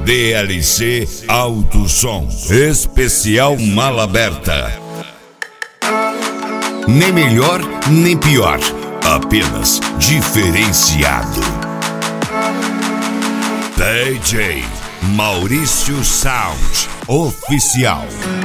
DLC Alto Som, especial Mala Aberta. Nem melhor, nem pior, apenas diferenciado. DJ Maurício Sound Oficial.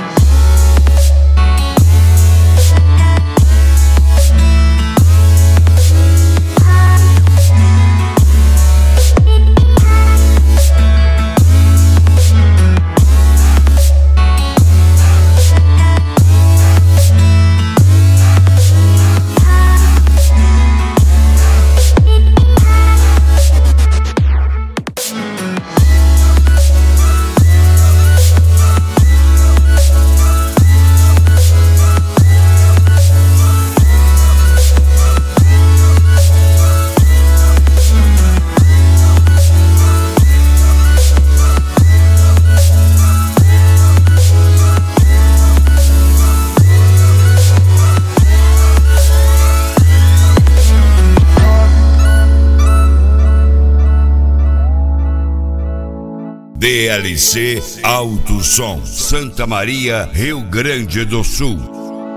DLC Alto Som, Santa Maria, Rio Grande do Sul.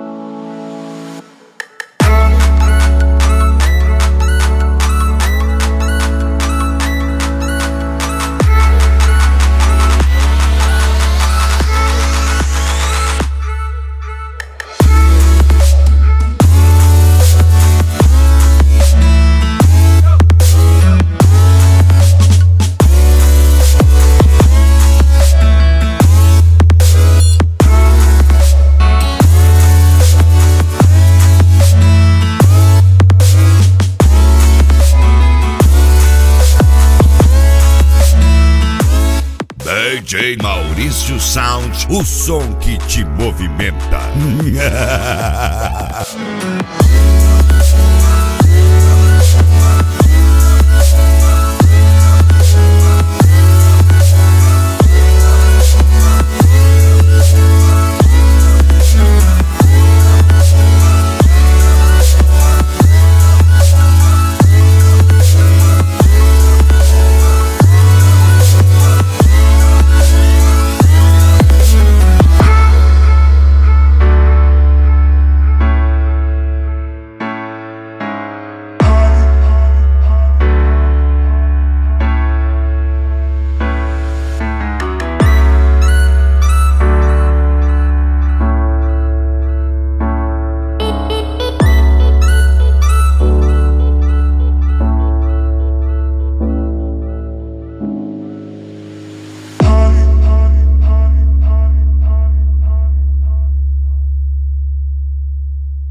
DJ Maurício Sound, o som que te movimenta.